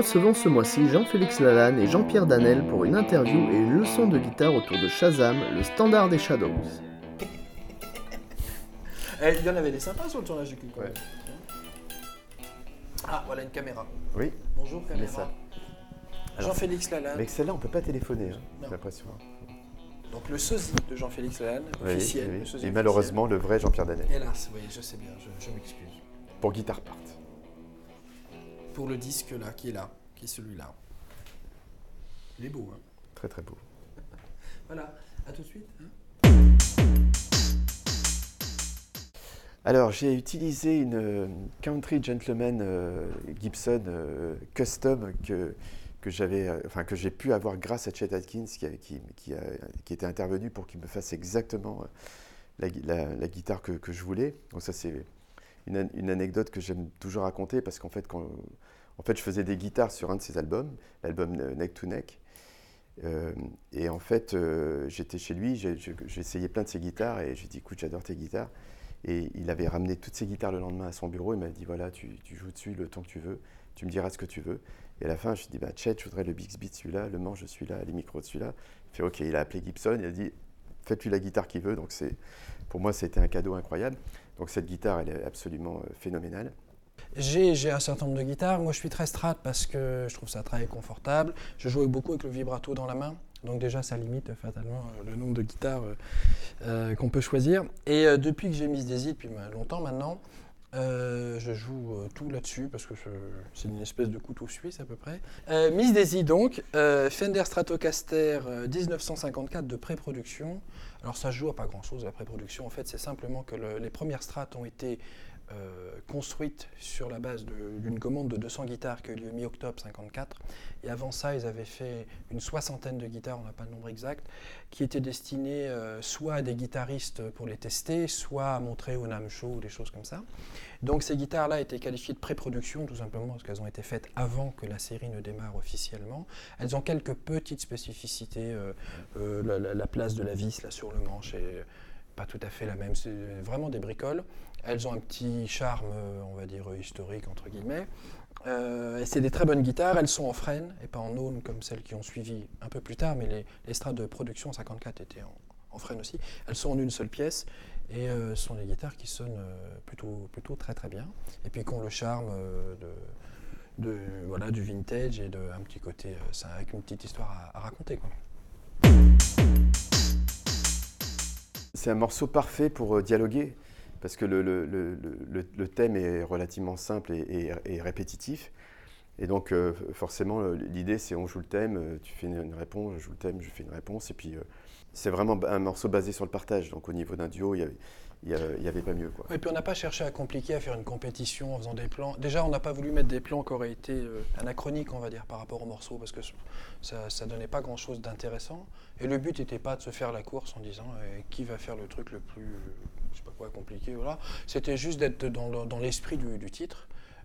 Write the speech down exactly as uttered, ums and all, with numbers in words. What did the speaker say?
recevons ce mois-ci Jean-Félix Lalanne et Jean-Pierre Danel pour une interview et une leçon de guitare autour de Shazam, le standard des Shadows. Eh, il y en avait des sympas sur le tournage du clip. Ouais. Ah, voilà une caméra. Oui. Bonjour Mais caméra. ça. Jean-Félix Lalanne. Avec celle-là, on peut pas téléphoner, hein, Non. j'ai l'impression. Donc le sosie de Jean-Félix Lalanne, Oui, officiel. oui. le sosie Et officiel. malheureusement, le vrai Jean-Pierre Danel. Hélas, oui, je sais bien, je, je m'excuse. Pour Guitar Part. Pour le disque là, qui est là, qui est celui-là. Il est beau, hein. Très très beau. Voilà, à tout de suite. Hein. Alors, j'ai utilisé une euh, Country Gentleman euh, Gibson euh, custom que, que, j'avais, euh, enfin, que j'ai pu avoir grâce à Chet Atkins qui, a, qui, qui, a, qui était intervenu pour qu'il me fasse exactement euh, la, la, la guitare que, que je voulais. Donc ça, c'est une, une anecdote que j'aime toujours raconter parce qu'en fait, quand, en fait, je faisais des guitares sur un de ses albums, l'album Neck to Neck. Euh, et en fait, euh, j'étais chez lui, j'ai, j'ai essayé plein de ses guitares et j'ai dit, écoute, j'adore tes guitares. Et il avait ramené toutes ses guitares le lendemain à son bureau. Il m'a dit, voilà, tu, tu joues dessus le temps que tu veux, tu me diras ce que tu veux. Et à la fin, je lui ai dit, bah, Chet, je voudrais le Bixby de celui-là, le manche de celui-là, les micros de celui-là. Il fait, OK, il a appelé Gibson, il a dit, faites-lui la guitare qu'il veut. Donc c'est, pour moi, c'était un cadeau incroyable. Donc cette guitare, elle est absolument euh, phénoménale. J'ai, j'ai un certain nombre de guitares. Moi, je suis très strat parce que je trouve ça très confortable. Je joue beaucoup avec le vibrato dans la main. Donc déjà, ça limite fatalement le nombre de guitares euh, euh, qu'on peut choisir. Et euh, depuis que j'ai Miss Daisy, depuis longtemps maintenant, euh, je joue euh, tout là-dessus parce que je, c'est une espèce de couteau suisse à peu près. Euh, Miss Daisy donc, euh, Fender Stratocaster euh, dix-neuf cent cinquante-quatre de pré-production. Alors ça se joue à pas grand-chose la pré-production. En fait, c'est simplement que le, les premières strates ont été Euh, construite sur la base de, d'une commande de deux cents guitares qui a eu lieu mi-octobre cinquante-quatre. Et avant ça, ils avaient fait une soixantaine de guitares, on n'a pas le nombre exact, qui étaient destinées euh, soit à des guitaristes pour les tester, soit à montrer au NAMM Show ou des choses comme ça. Donc ces guitares-là étaient qualifiées de pré-production, tout simplement parce qu'elles ont été faites avant que la série ne démarre officiellement. Elles ont quelques petites spécificités, euh, euh, la, la, la place de la vis là, sur le manche est pas tout à fait la même, c'est vraiment des bricoles. Elles ont un petit charme, on va dire, historique, entre guillemets. Euh, et c'est des très bonnes guitares. Elles sont en frêne et pas en aune comme celles qui ont suivi un peu plus tard, mais les, les strates de production en cinquante-quatre étaient en, en frêne aussi. Elles sont en une seule pièce et euh, ce sont des guitares qui sonnent euh, plutôt, plutôt très très bien. Et puis qui ont le charme euh, de, de, voilà, du vintage et de, un petit côté, euh, ça, avec une petite histoire à, à raconter, quoi. C'est un morceau parfait pour euh, dialoguer, parce que le, le, le, le, le thème est relativement simple et, et, et répétitif. Et donc, euh, forcément, l'idée, c'est on joue le thème, tu fais une, une réponse, je joue le thème, je fais une réponse. Et puis, euh, c'est vraiment un morceau basé sur le partage. Donc, au niveau d'un duo, il y avait, il n'y avait pas mieux, quoi. Et puis on n'a pas cherché à compliquer, à faire une compétition en faisant des plans. Déjà, on n'a pas voulu mettre des plans qui auraient été euh, anachroniques, on va dire, par rapport au morceau, parce que ça ne donnait pas grand-chose d'intéressant. Et le but n'était pas de se faire la course en disant euh, qui va faire le truc le plus, euh, je sais pas quoi, compliqué, voilà. C'était juste d'être dans, le, dans l'esprit du, du titre.